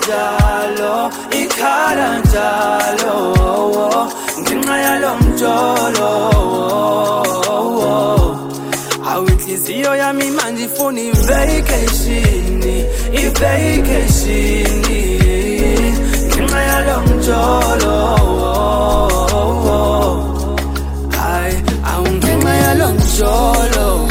njalo, ikhala njalo, ngenxa yalo mjolo. Awu inhliziyo yami manje ifuna i-vacation, ngenxa yalo mjolo. Hayi, awu ngenxa yalo mjolo.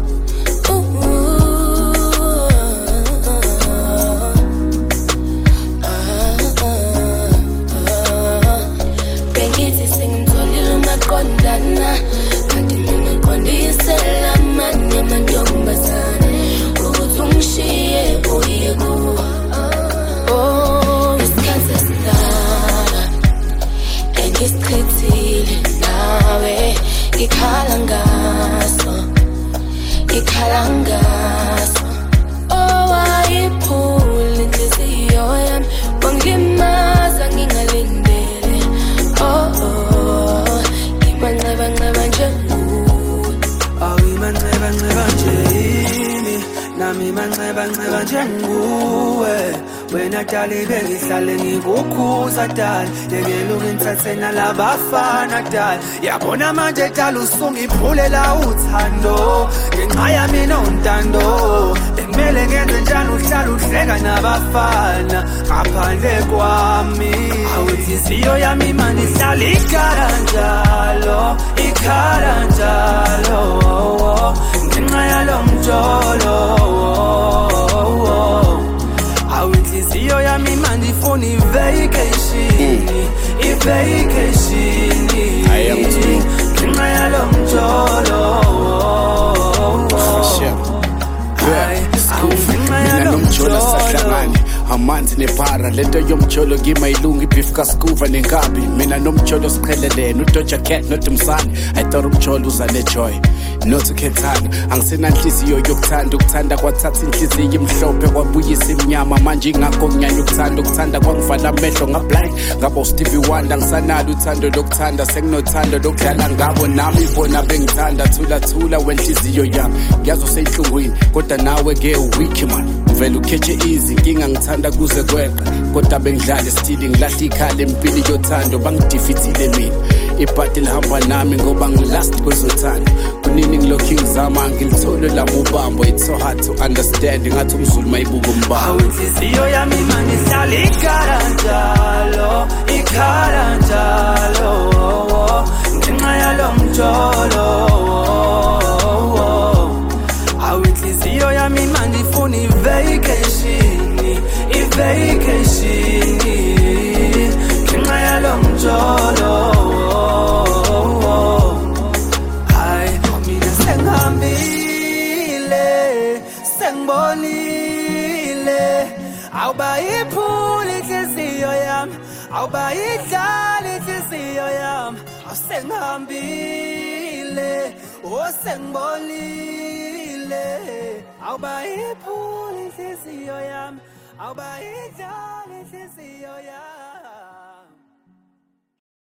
Kanti mina qondisela amanye amantombazane ukuthi ungishiye uye kuwo. Isikhathi esidala engisichithile nawe, ngikhala ngaso. Wayiphula inhliziyo yami, wangilimaza ngingalindele. Ngimanqeba nje nguwe. Ngimanqeba nje yini, nami manqeba nje nguwe. Wena dali bengihlale ngikukhuza dali, yekela ungithathe nalabafana dali. Yabona manje dali usungiphulela uthando, ngenxa yami nontando. Bekumele ngenze njani uhlala uhleka nabafana ngaphandle kwami. Awu inhliziyo yami manje ihlala ikhala njalo, ngenxa yalo mjolo. Awu inhliziyo yami manje ifuna i-vacation, ngenxa yalo mjolo. Mina nomjolo sahlangane, amanzi nebhara, lento yomjolo ngimayilungu, ibhifu kaskuva nenkabi. Mina nomjolo siqhelelene, uDoja Cat not umsane. I thought umjolo uzale joy, not ukhethana. Angisenanhliziyo yokuthanda, ukuthanda kwathatha inhliziyo imhlophe kwabuyisa imnyama. Manje ingakho nginyanya ukuthanda kwangivala amehlo ngablind. Ngabo Stevie Wonder, ngisanalo uthando lokuthanda, senginothando lokudlala ngabo nami bona bengithanda. Thula wenhliziyo yami, ngiyazi useyinhlungwini kodwa nawe ke uweak man. Vele ukhethe easy, inkinga ngithanda kuze kweqa, kodwa bengidlala stili ngilahla ikhala empini yothando. Bangidefeatile mina, ibhadi lihamba nami ngoba ngilast kwezothando. Kunini ngilokhu ngizama ngilithole lami ubambo. It's so hard to understand, ngathi umZulu mayibuka umbamba. Awu inhliziyo yami manje ihlala ikhala njalo, ngenxa yalo mjolo. Awu inhliziyo yami manje ifuna i-vacation, ngenxa yalo mjolo. Hayi, mina sengibonile, awubayiphula inhliziyo yami, awubayidlala inhliziyo yami. Sengihambile, sengibonile, awubayiphula inhliziyo yami, awubayidlala inhliziyo yami.